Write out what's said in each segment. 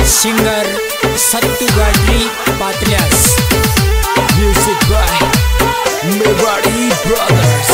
Singer Sattu Gadri Patalyas music by Mewari Brothers.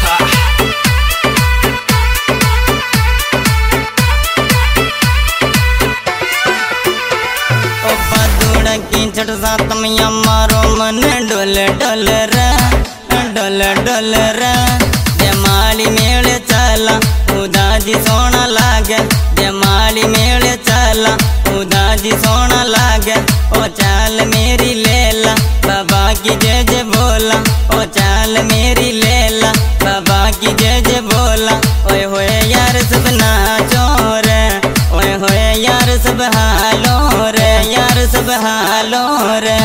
छठ सात मैया मारो मन डोल डोल रे डोल डोल रे जमाली मेले चला उदाजी सोना लागे जमाली मेले चला उदाजी सोना लागे ओ चाल मेरी लेला बाबा की जय जय बोला ओ चाल मेरी लेला बाबा की जय जय बोला। ओए होए यार सब नाचो रे ओए होए यार सब हालो रे यार सब हालो रे।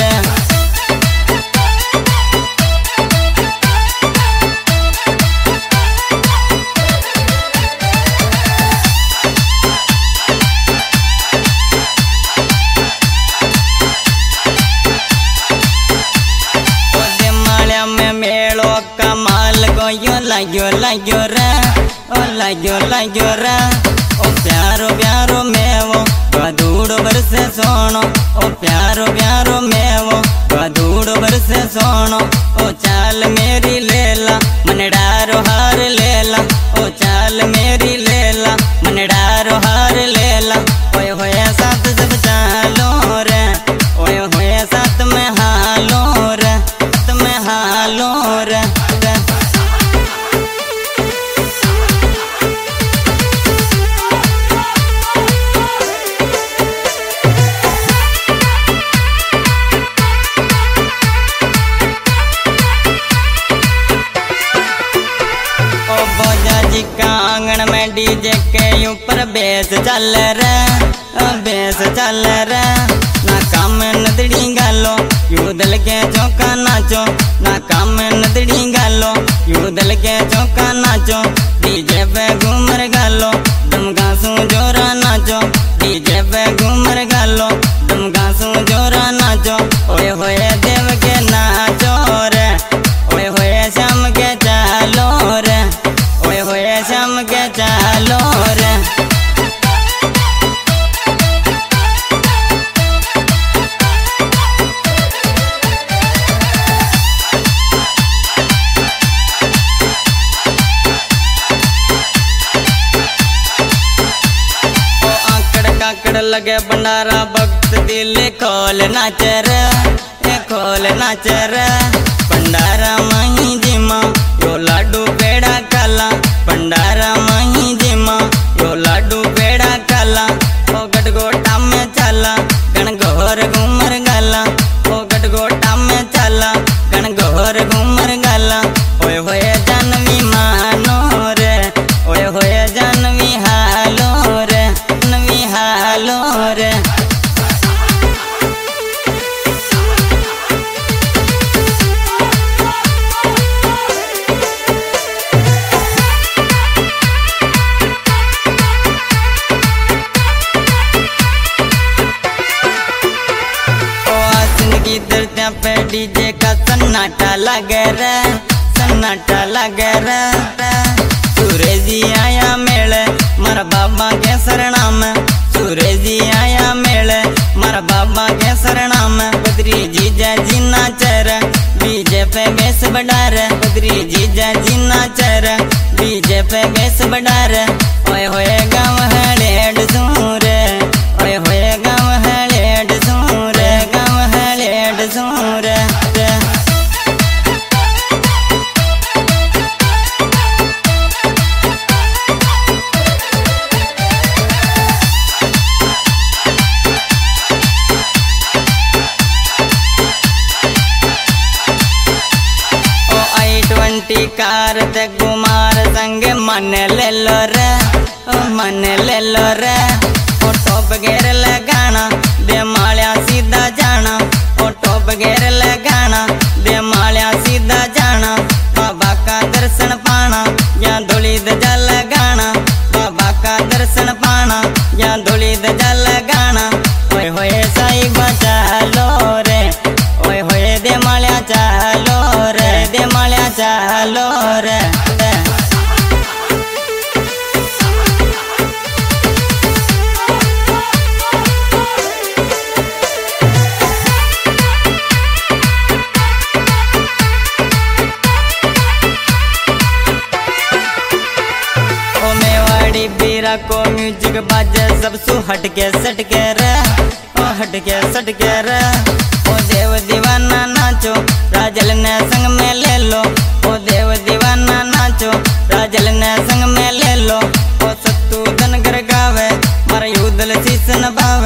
लाग्यो लाग्यो रे ओ लाग्यो लाग्यो रे ओ प्यारो प्यारो मेवो बदूड़ो बरसे सोनो ओ प्यारो प्यारो मेवो बदूड़ो बरसे सोनो ओ चाल मेरी लेला मन डारो हार लेला ओ चाल मेरी लेला मन डारो हार लेला। ओए होए साथ सब चालो रे ओए होए साथ में हालो रे साथ में हालो रे। आंगन में डीजे के ऊपर बेस चल रे बेस चल रे ना काम नदड़ी गालो यूदल के चौका नाचो ना काम नदड़ी गालो यूदल के चौका नाचो डीजे पे घूमर गालो दम गासू जोरा नाचो डीजे पे घूमर गालो दम गासू जोरा नाचो। ओए होए देव के नाचो रे ओए होए श्याम के चालो रे ओए होए श्याम के चालो रे। ओ आकड़ काकड़ लगे भंडारा भक्त दिल खोल नाच रे खोल नाच रे भंडारा माही जिमा यो लाडू पेड़ा काला भंडारा माही जिमा यो लाडू पेड़ा काला ओ गटगोटा में चला गण गोर घूमर गाला ओ गटगोटा में चला गण गोर घूमर गाला। ओए होए जानवी मानो रे ओए होए जानवी हालो रे जानवी हालो रे। पे डीजे का सन्नाटा लगे रे सन्नाटा लगे रे। सूरज जी आया मेले मारा बाबा के शरणा में सूरज जी आया मेले मारा बाबा के शरणा में बद्री जी जय जी नाचर डीजे पे बेस बढ़ार बद्री जी जय जी नाचर डीजे पे बेस बढ़ार। ओए होए गाँव है लेड सूरे ओए होए गाँव है लेड सूरे गाँव है लेड सूरे। कार ते कुमार संग मन ले लो रे मन ले लो रे ओ टॉप गेर लगाना दे मालिया सीधा जाना ओ टॉप गेर लगाना दे मालिया सीधा जाना बाबा का दर्शन पाना या धोली ध्वजा लगाना बाबा का दर्शन पाना या धोली ध्वजा लगाना। ओए होए साई बचा लो रे ओए होए दे मालिया चालो रे दे मालिया चालो रे। डीजा को म्यूजिक बाजे सब सु हटके सटके रे, ओ हटके सटके रे। ओ देव दीवाना नाचो राजल ने संग में ले लो, ओ देव दीवाना नाचो राजल ने संग में ले लो। ओ सत्तू धनगर गावे मारा युदल शीस नभावे।